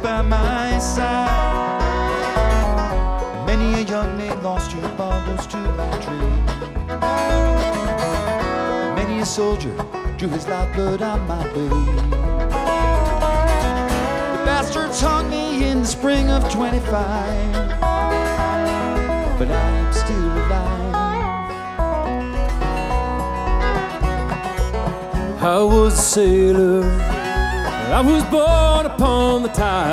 by my side. Many a young maid lost her baubles to my trade. Many a soldier drew his lifeblood on my way. The bastards hung me in the spring of 25, but I am still alive. I was a sailor, I was born upon the tide.